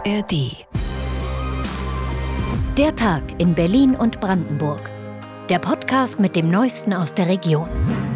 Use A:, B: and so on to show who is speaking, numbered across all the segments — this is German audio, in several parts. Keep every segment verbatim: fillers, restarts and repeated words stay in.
A: A R D.
B: Der Tag in Berlin und Brandenburg. Der Podcast mit dem Neuesten aus der Region.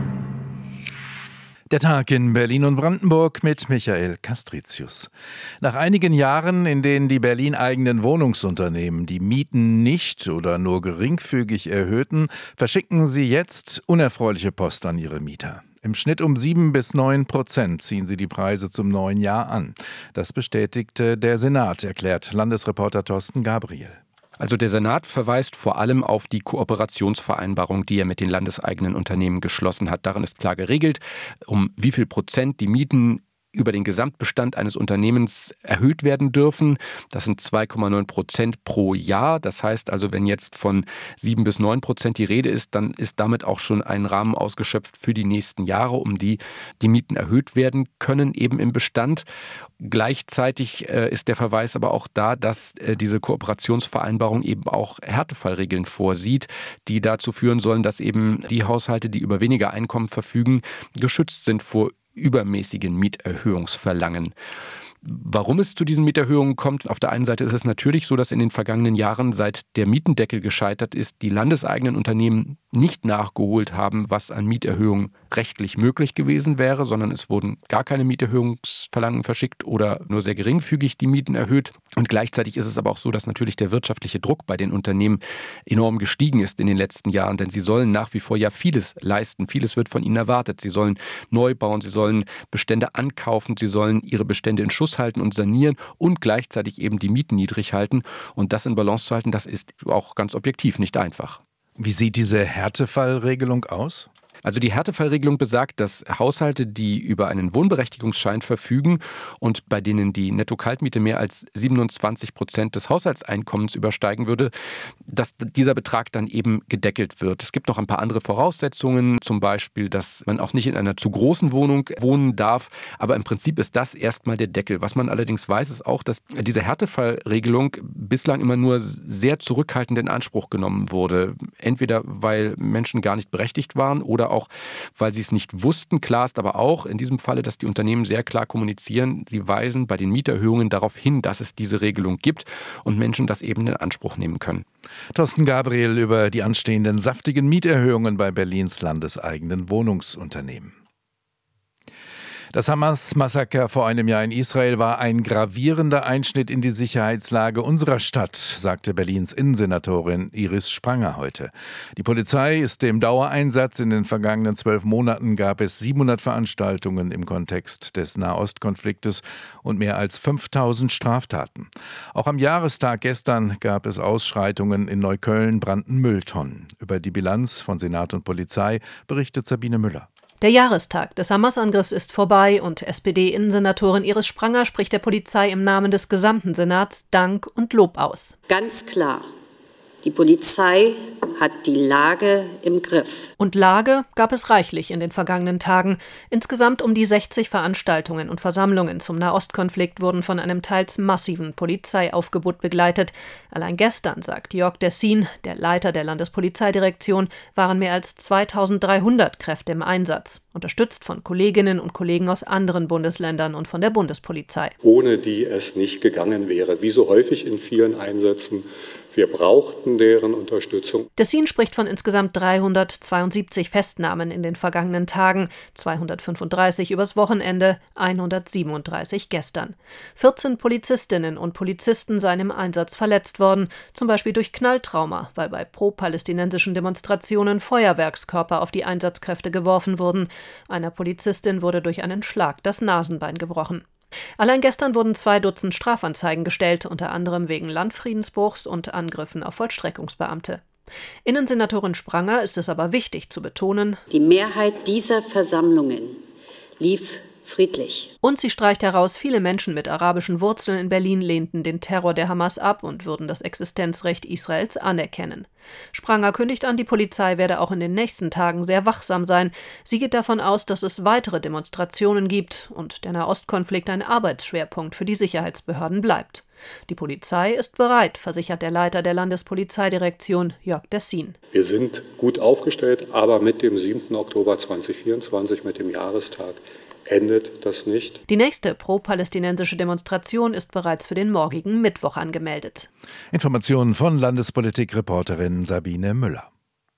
C: Der Tag in Berlin und Brandenburg mit Michael Castricius. Nach einigen Jahren, in denen die Berlin-eigenen Wohnungsunternehmen die Mieten nicht oder nur geringfügig erhöhten, verschicken sie jetzt unerfreuliche Post an ihre Mieter. Im Schnitt um sieben bis neun Prozent ziehen sie die Preise zum neuen Jahr an. Das bestätigte der Senat, erklärt Landesreporter Thorsten Gabriel.
D: Also der Senat verweist vor allem auf die Kooperationsvereinbarung, die er mit den landeseigenen Unternehmen geschlossen hat. Darin ist klar geregelt, um wie viel Prozent die Mieten über den Gesamtbestand eines Unternehmens erhöht werden dürfen. Das sind zwei Komma neun Prozent pro Jahr. Das heißt also, wenn jetzt von sieben bis neun Prozent die Rede ist, dann ist damit auch schon ein Rahmen ausgeschöpft für die nächsten Jahre, um die die Mieten erhöht werden können, eben im Bestand. Gleichzeitig äh, ist der Verweis aber auch da, dass äh, diese Kooperationsvereinbarung eben auch Härtefallregeln vorsieht, die dazu führen sollen, dass eben die Haushalte, die über weniger Einkommen verfügen, geschützt sind vor übermäßigen Mieterhöhungsverlangen. Warum es zu diesen Mieterhöhungen kommt? Auf der einen Seite ist es natürlich so, dass in den vergangenen Jahren, seit der Mietendeckel gescheitert ist, die landeseigenen Unternehmen nicht nachgeholt haben, was an Mieterhöhungen rechtlich möglich gewesen wäre, sondern es wurden gar keine Mieterhöhungsverlangen verschickt oder nur sehr geringfügig die Mieten erhöht. Und gleichzeitig ist es aber auch so, dass natürlich der wirtschaftliche Druck bei den Unternehmen enorm gestiegen ist in den letzten Jahren, denn sie sollen nach wie vor ja vieles leisten. Vieles wird von ihnen erwartet. Sie sollen neu bauen, sie sollen Bestände ankaufen, sie sollen ihre Bestände in Schuss halten und sanieren und gleichzeitig eben die Mieten niedrig halten. Und das in Balance zu halten, das ist auch ganz objektiv nicht einfach.
C: Wie sieht diese Härtefallregelung aus?
D: Also die Härtefallregelung besagt, dass Haushalte, die über einen Wohnberechtigungsschein verfügen und bei denen die Netto-Kaltmiete mehr als siebenundzwanzig Prozent des Haushaltseinkommens übersteigen würde, dass dieser Betrag dann eben gedeckelt wird. Es gibt noch ein paar andere Voraussetzungen, zum Beispiel, dass man auch nicht in einer zu großen Wohnung wohnen darf. Aber im Prinzip ist das erstmal der Deckel. Was man allerdings weiß, ist auch, dass diese Härtefallregelung bislang immer nur sehr zurückhaltend in Anspruch genommen wurde. Entweder weil Menschen gar nicht berechtigt waren oder auch, weil sie es nicht wussten. Klar ist aber auch in diesem Falle, dass die Unternehmen sehr klar kommunizieren. Sie weisen bei den Mieterhöhungen darauf hin, dass es diese Regelung gibt und Menschen das eben in Anspruch nehmen können.
C: Thorsten Gabriel über die anstehenden saftigen Mieterhöhungen bei Berlins landeseigenen Wohnungsunternehmen. Das Hamas-Massaker vor einem Jahr in Israel war ein gravierender Einschnitt in die Sicherheitslage unserer Stadt, sagte Berlins Innensenatorin Iris Spranger heute. Die Polizei ist im Dauereinsatz. In den vergangenen zwölf Monaten gab es siebenhundert Veranstaltungen im Kontext des Nahostkonfliktes und mehr als fünftausend Straftaten. Auch am Jahrestag gestern gab es Ausschreitungen. In Neukölln brannten Mülltonnen. Über die Bilanz von Senat und Polizei berichtet Sabine Müller.
E: Der Jahrestag des Hamas-Angriffs ist vorbei und S P D-Innensenatorin Iris Spranger spricht der Polizei im Namen des gesamten Senats Dank und Lob aus.
F: Ganz klar, die Polizei hat die Lage im Griff.
E: Und Lage gab es reichlich in den vergangenen Tagen. Insgesamt um die sechzig Veranstaltungen und Versammlungen zum Nahostkonflikt wurden von einem teils massiven Polizeiaufgebot begleitet. Allein gestern, sagt Jörg Dessin, der Leiter der Landespolizeidirektion, waren mehr als zweitausenddreihundert Kräfte im Einsatz, unterstützt von Kolleginnen und Kollegen aus anderen Bundesländern und von der Bundespolizei.
G: Ohne die es nicht gegangen wäre, wie so häufig in vielen Einsätzen. Wir brauchten deren Unterstützung.
E: Dessin spricht von insgesamt dreihundertzweiundsiebzig Festnahmen in den vergangenen Tagen, zweihundertfünfunddreißig übers Wochenende, hundertsiebenunddreißig gestern. vierzehn Polizistinnen und Polizisten seien im Einsatz verletzt worden, zum Beispiel durch Knalltrauma, weil bei pro-palästinensischen Demonstrationen Feuerwerkskörper auf die Einsatzkräfte geworfen wurden. Einer Polizistin wurde durch einen Schlag das Nasenbein gebrochen. Allein gestern wurden zwei Dutzend Strafanzeigen gestellt, unter anderem wegen Landfriedensbruchs und Angriffen auf Vollstreckungsbeamte. Innensenatorin Spranger ist es aber wichtig zu betonen:
F: Die Mehrheit dieser Versammlungen lief friedlich.
E: Und sie streicht heraus, viele Menschen mit arabischen Wurzeln in Berlin lehnten den Terror der Hamas ab und würden das Existenzrecht Israels anerkennen. Spranger kündigt an, die Polizei werde auch in den nächsten Tagen sehr wachsam sein. Sie geht davon aus, dass es weitere Demonstrationen gibt und der Nahostkonflikt ein Arbeitsschwerpunkt für die Sicherheitsbehörden bleibt. Die Polizei ist bereit, versichert der Leiter der Landespolizeidirektion Jörg Dessin.
G: Wir sind gut aufgestellt, aber mit dem siebten Oktober zweitausendvierundzwanzig, mit dem Jahrestag, endet das nicht.
E: Die nächste pro-palästinensische Demonstration ist bereits für den morgigen Mittwoch angemeldet.
C: Informationen von Landespolitik-Reporterin Sabine Müller.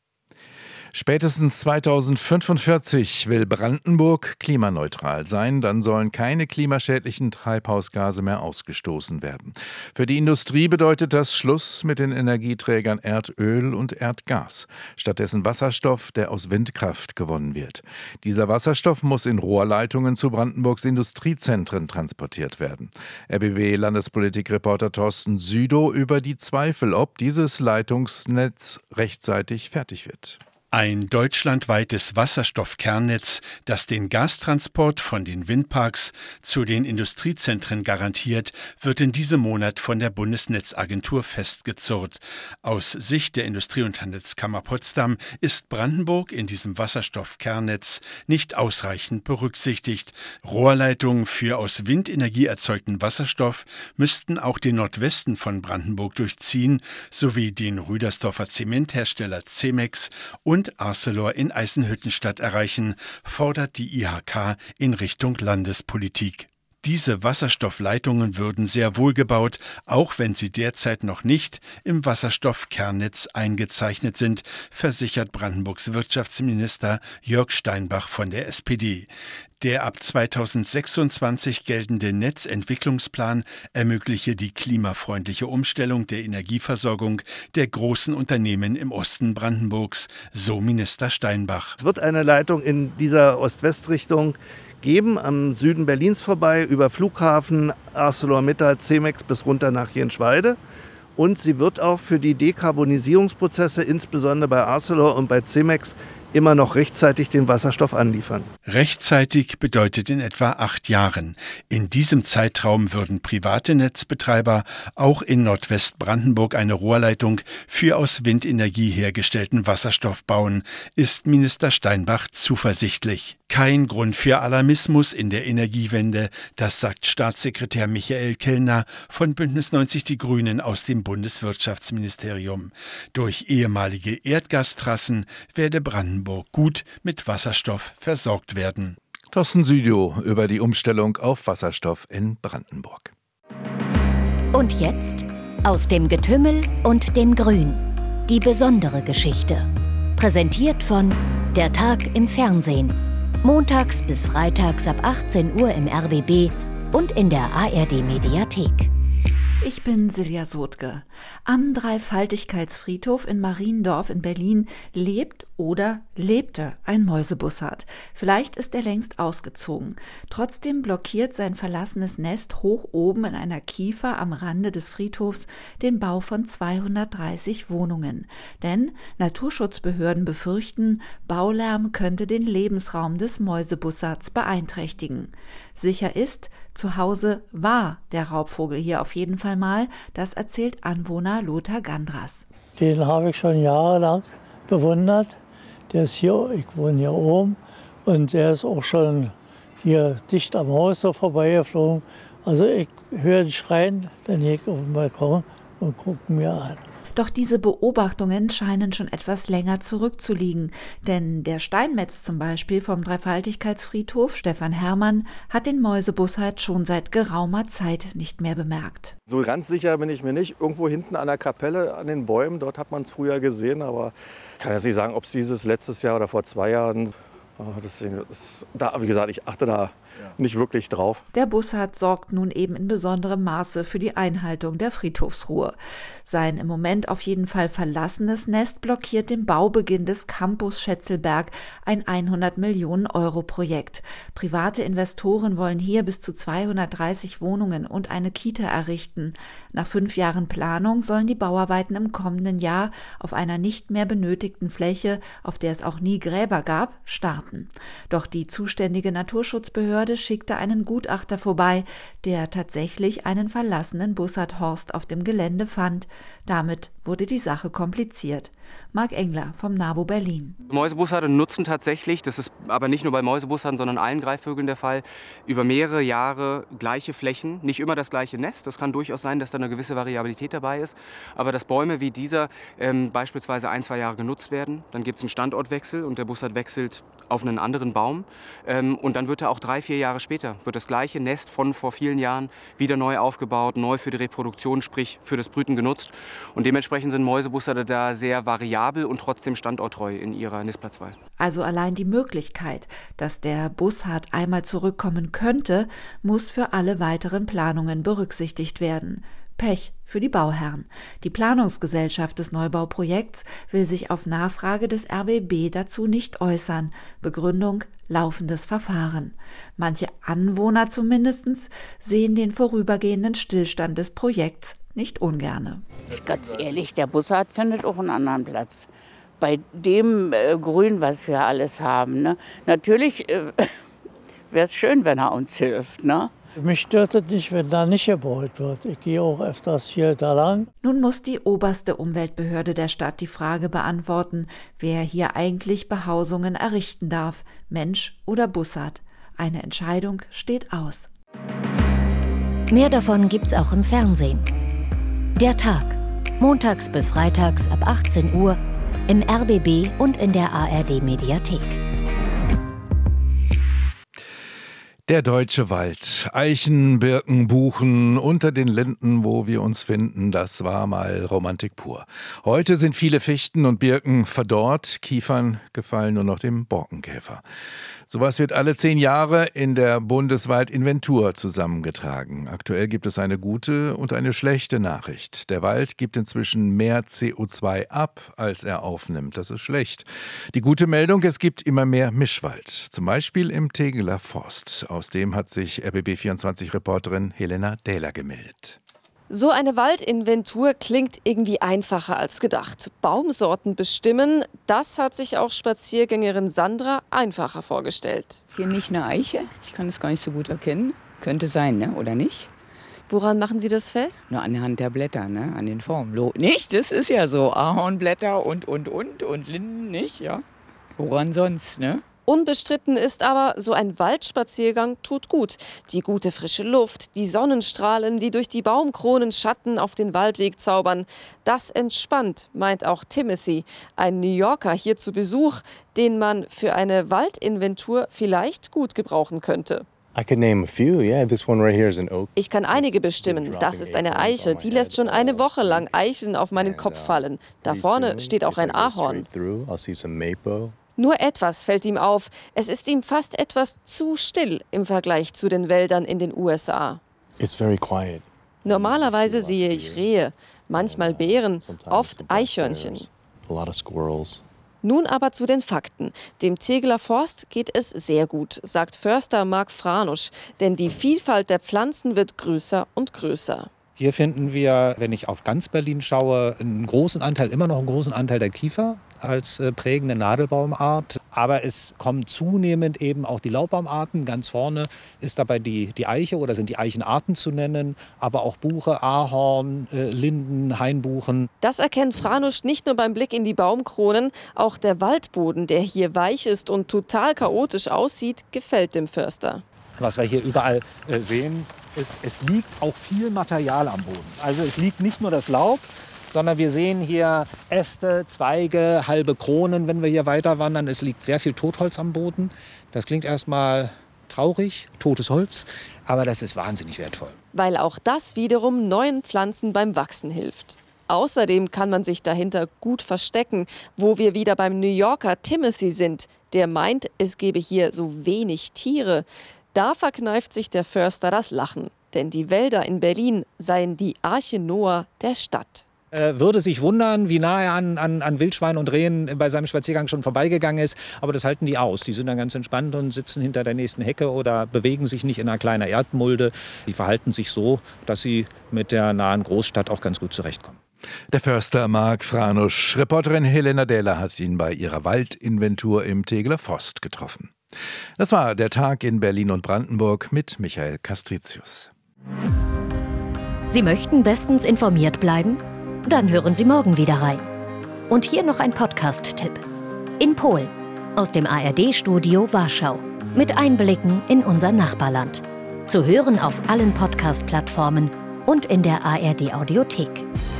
C: Spätestens zweitausendfünfundvierzig will Brandenburg klimaneutral sein, dann sollen keine klimaschädlichen Treibhausgase mehr ausgestoßen werden. Für die Industrie bedeutet das Schluss mit den Energieträgern Erdöl und Erdgas, stattdessen Wasserstoff, der aus Windkraft gewonnen wird. Dieser Wasserstoff muss in Rohrleitungen zu Brandenburgs Industriezentren transportiert werden. R B W-Landespolitik-Reporter Thorsten Südow über die Zweifel, ob dieses Leitungsnetz rechtzeitig fertig wird.
A: Ein deutschlandweites Wasserstoffkernnetz, das den Gastransport von den Windparks zu den Industriezentren garantiert, wird in diesem Monat von der Bundesnetzagentur festgezurrt. Aus Sicht der Industrie- und Handelskammer Potsdam ist Brandenburg in diesem Wasserstoffkernnetz nicht ausreichend berücksichtigt. Rohrleitungen für aus Windenergie erzeugten Wasserstoff müssten auch den Nordwesten von Brandenburg durchziehen, sowie den Rüdersdorfer Zementhersteller Cemex und und Arcelor in Eisenhüttenstadt erreichen, fordert die I H K in Richtung Landespolitik. Diese Wasserstoffleitungen würden sehr wohl gebaut, auch wenn sie derzeit noch nicht im Wasserstoffkernnetz eingezeichnet sind, versichert Brandenburgs Wirtschaftsminister Jörg Steinbach von der S P D. Der ab zweitausendsechsundzwanzig geltende Netzentwicklungsplan ermögliche die klimafreundliche Umstellung der Energieversorgung der großen Unternehmen im Osten Brandenburgs, so Minister Steinbach.
H: Es wird eine Leitung in dieser Ost-West-Richtung geben, am Süden Berlins vorbei, über Flughafen, ArcelorMittal, Cemex bis runter nach Jenschwalde. Und sie wird auch für die Dekarbonisierungsprozesse, insbesondere bei Arcelor und bei Cemex, immer noch rechtzeitig den Wasserstoff anliefern.
A: Rechtzeitig bedeutet in etwa acht Jahren. In diesem Zeitraum würden private Netzbetreiber auch in Nordwestbrandenburg eine Rohrleitung für aus Windenergie hergestellten Wasserstoff bauen, ist Minister Steinbach zuversichtlich. Kein Grund für Alarmismus in der Energiewende, das sagt Staatssekretär Michael Kellner von Bündnis neunzig Die Grünen aus dem Bundeswirtschaftsministerium. Durch ehemalige Erdgastrassen werde Brandenburg gut mit Wasserstoff versorgt werden.
C: Thorsten Südow über die Umstellung auf Wasserstoff in Brandenburg.
B: Und jetzt aus dem Getümmel und dem Grün. Die besondere Geschichte. Präsentiert von Der Tag im Fernsehen. Montags bis freitags ab achtzehn Uhr im R B B und in der A R D-Mediathek.
I: Ich bin Silja Sotke. Am Dreifaltigkeitsfriedhof in Mariendorf in Berlin lebt oder lebte ein Mäusebussard. Vielleicht ist er längst ausgezogen. Trotzdem blockiert sein verlassenes Nest hoch oben in einer Kiefer am Rande des Friedhofs den Bau von zweihundertdreißig Wohnungen. Denn Naturschutzbehörden befürchten, Baulärm könnte den Lebensraum des Mäusebussards beeinträchtigen. Sicher ist, zu Hause war der Raubvogel hier auf jeden Fall mal, das erzählt Anwohner Lothar Gandras.
J: Den habe ich schon jahrelang bewundert. Der ist hier, ich wohne hier oben, und der ist auch schon hier dicht am Haus so vorbeigeflogen. Also ich höre ihn schreien, dann gehe ich auf den Balkon und gucke mir an.
I: Doch diese Beobachtungen scheinen schon etwas länger zurückzuliegen, denn der Steinmetz zum Beispiel vom Dreifaltigkeitsfriedhof, Stefan Herrmann, hat den Mäusebussard schon seit geraumer Zeit nicht mehr bemerkt.
K: So ganz sicher bin ich mir nicht. Irgendwo hinten an der Kapelle, an den Bäumen, dort hat man es früher gesehen, aber ich kann jetzt nicht sagen, ob es dieses letztes Jahr oder vor zwei Jahren. Deswegen ist da, wie gesagt, ich achte da nicht wirklich drauf.
I: Der Bussard sorgt nun eben in besonderem Maße für die Einhaltung der Friedhofsruhe. Sein im Moment auf jeden Fall verlassenes Nest blockiert den Baubeginn des Campus Schätzelberg, ein hundert Millionen Euro Projekt. Private Investoren wollen hier bis zu zweihundertdreißig Wohnungen und eine Kita errichten. Nach fünf Jahren Planung sollen die Bauarbeiten im kommenden Jahr auf einer nicht mehr benötigten Fläche, auf der es auch nie Gräber gab, starten. Doch die zuständige Naturschutzbehörde schickte einen Gutachter vorbei, der tatsächlich einen verlassenen Bussardhorst auf dem Gelände fand. Damit wurde die Sache kompliziert. Marc Engler vom NABU Berlin.
L: Mäusebussarde nutzen tatsächlich, das ist aber nicht nur bei Mäusebussarden, sondern allen Greifvögeln der Fall, über mehrere Jahre gleiche Flächen. Nicht immer das gleiche Nest, das kann durchaus sein, dass da eine gewisse Variabilität dabei ist. Aber dass Bäume wie dieser ähm, beispielsweise ein, zwei Jahre genutzt werden, dann gibt es einen Standortwechsel und der Bussard wechselt auf einen anderen Baum. Ähm, und dann wird er auch drei, vier Jahre später, wird das gleiche Nest von vor vielen Jahren wieder neu aufgebaut, neu für die Reproduktion, sprich für das Brüten genutzt. Und dementsprechend sind Mäusebussarde da sehr variabel und trotzdem standorttreu in ihrer Nistplatzwahl.
I: Also allein die Möglichkeit, dass der Bussard einmal zurückkommen könnte, muss für alle weiteren Planungen berücksichtigt werden. Pech für die Bauherren. Die Planungsgesellschaft des Neubauprojekts will sich auf Nachfrage des R B B dazu nicht äußern. Begründung: laufendes Verfahren. Manche Anwohner zumindest sehen den vorübergehenden Stillstand des Projekts nicht ungerne.
M: Ganz ehrlich, der Bussard findet auch einen anderen Platz. Bei dem äh, Grün, was wir alles haben. Ne? Natürlich äh, wäre es schön, wenn er uns hilft, ne?
J: Mich stört es nicht, wenn da nicht gebaut wird. Ich gehe auch öfters hier da lang.
I: Nun muss die oberste Umweltbehörde der Stadt die Frage beantworten, wer hier eigentlich Behausungen errichten darf, Mensch oder Bussard. Eine Entscheidung steht aus.
B: Mehr davon gibt's auch im Fernsehen. Der Tag. Montags bis freitags ab achtzehn Uhr im R B B und in der A R D-Mediathek.
C: Der deutsche Wald. Eichen, Birken, Buchen, unter den Linden, wo wir uns finden, das war mal Romantik pur. Heute sind viele Fichten und Birken verdorrt, Kiefern gefallen nur noch dem Borkenkäfer. Sowas wird alle zehn Jahre in der Bundeswaldinventur zusammengetragen. Aktuell gibt es eine gute und eine schlechte Nachricht. Der Wald gibt inzwischen mehr C O zwei ab, als er aufnimmt. Das ist schlecht. Die gute Meldung: Es gibt immer mehr Mischwald. Zum Beispiel im Tegeler Forst. Aus dem hat sich R B B vierundzwanzig-Reporterin Helena Dähler gemeldet.
N: So eine Waldinventur klingt irgendwie einfacher als gedacht. Baumsorten bestimmen, das hat sich auch Spaziergängerin Sandra einfacher vorgestellt.
O: Hier nicht eine Eiche, ich kann es gar nicht so gut erkennen. Könnte sein, ne? Oder nicht?
N: Woran machen Sie das fest?
O: Nur anhand der Blätter, ne? An den Formen. Lo- nicht, das ist ja so. Ahornblätter und, und, und, und Linden nicht, ja. Woran sonst, ne?
N: Unbestritten ist aber, so ein Waldspaziergang tut gut. Die gute frische Luft, die Sonnenstrahlen, die durch die Baumkronen Schatten auf den Waldweg zaubern. Das entspannt, meint auch Timothy, ein New Yorker hier zu Besuch, den man für eine Waldinventur vielleicht gut gebrauchen könnte. Ich kann einige bestimmen. Das ist eine Eiche, die lässt schon eine Woche lang Eicheln auf meinen Kopf fallen. Da vorne steht auch ein Ahorn. Nur etwas fällt ihm auf. Es ist ihm fast etwas zu still im Vergleich zu den Wäldern in den U S A. Normalerweise sehe ich Rehe, manchmal Bären, oft Eichhörnchen. Nun aber zu den Fakten. Dem Tegeler Forst geht es sehr gut, sagt Förster Marc Franusch. Denn die Vielfalt der Pflanzen wird größer und größer.
P: Hier finden wir, wenn ich auf ganz Berlin schaue, einen großen Anteil, immer noch einen großen Anteil der Kiefer als äh, prägende Nadelbaumart. Aber es kommen zunehmend eben auch die Laubbaumarten. Ganz vorne ist dabei die, die Eiche oder sind die Eichenarten zu nennen, aber auch Buche, Ahorn, äh, Linden, Hainbuchen.
N: Das erkennt Franusch nicht nur beim Blick in die Baumkronen. Auch der Waldboden, der hier weich ist und total chaotisch aussieht, gefällt dem Förster.
P: Was wir hier überall äh, sehen, ist, es liegt auch viel Material am Boden. Also es liegt nicht nur das Laub, sondern wir sehen hier Äste, Zweige, halbe Kronen, wenn wir hier weiter wandern. Es liegt sehr viel Totholz am Boden. Das klingt erstmal traurig, totes Holz, aber das ist wahnsinnig wertvoll.
N: Weil auch das wiederum neuen Pflanzen beim Wachsen hilft. Außerdem kann man sich dahinter gut verstecken, wo wir wieder beim New Yorker Timothy sind. Der meint, es gebe hier so wenig Tiere. Da verkneift sich der Förster das Lachen, denn die Wälder in Berlin seien die Arche Noah der Stadt.
P: Er würde sich wundern, wie nah er an, an, an Wildschweinen und Rehen bei seinem Spaziergang schon vorbeigegangen ist. Aber das halten die aus. Die sind dann ganz entspannt und sitzen hinter der nächsten Hecke oder bewegen sich nicht in einer kleinen Erdmulde. Die verhalten sich so, dass sie mit der nahen Großstadt auch ganz gut zurechtkommen.
C: Der Förster Marc Franusch. Reporterin Helena Dähler hat ihn bei ihrer Waldinventur im Tegeler Forst getroffen. Das war der Tag in Berlin und Brandenburg mit Michael Castricius.
B: Sie möchten bestens informiert bleiben? Dann hören Sie morgen wieder rein. Und hier noch ein Podcast-Tipp. In Polen, aus dem A R D-Studio Warschau, mit Einblicken in unser Nachbarland. Zu hören auf allen Podcast-Plattformen und in der A R D-Audiothek.